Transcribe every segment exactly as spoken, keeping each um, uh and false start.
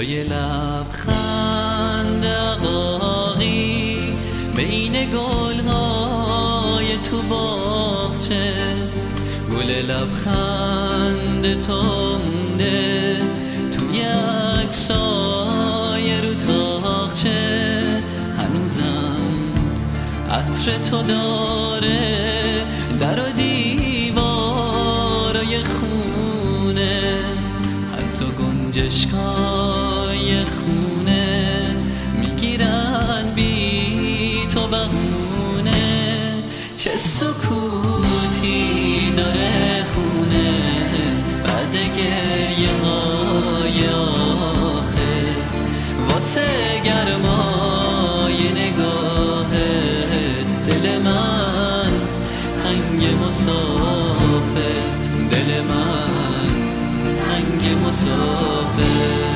جای لبخند عقاقی بین گلهای تو باغچه، گل لبخند تو مونده توی عکسای رو تاقچه، هنوزم عطر تو داره در و دیوارای خونه، حتی گنجشکای خونه میگیرن بی تو بهونه. چه سکوتی داره خونه بعد گریه های آخر، واسه گرمای نگاهت دل من تنگ مسافر، دل من تنگ مسافر.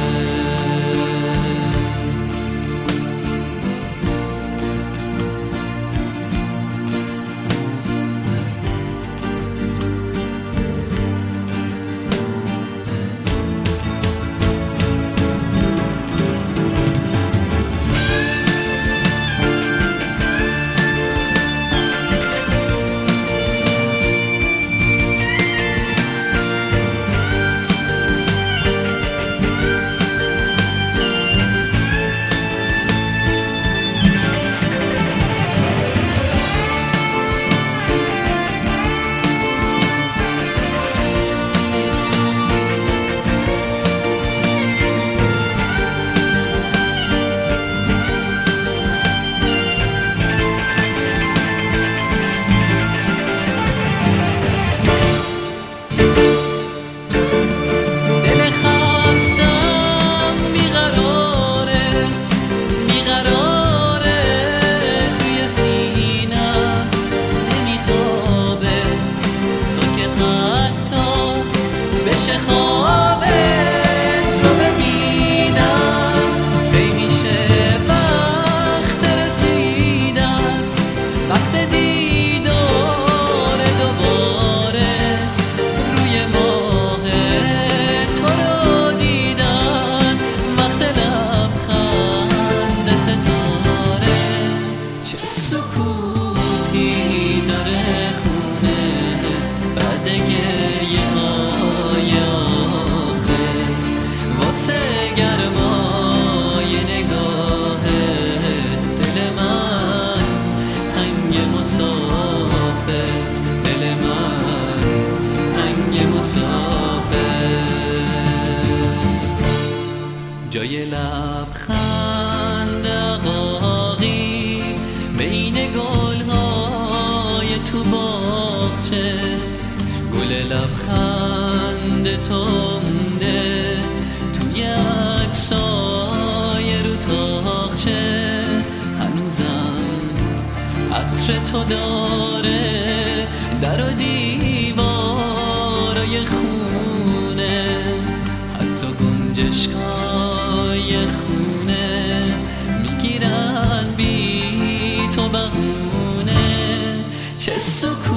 سکوتی داره خونه بعد گریه های آخر، واسه گرمای نگاهت دل من تنگ مسافر، دل من تنگ مسافر. جای لبخند عقاقی بین گلهای تو باغچه، گل لبخند تو مونده توی عکسای رو تاقچه، هنوزم عطر تو داره در و دیوارای خونه، حتی گنجشکای خونه میگیرن بی تو بهونه. چه سکوتی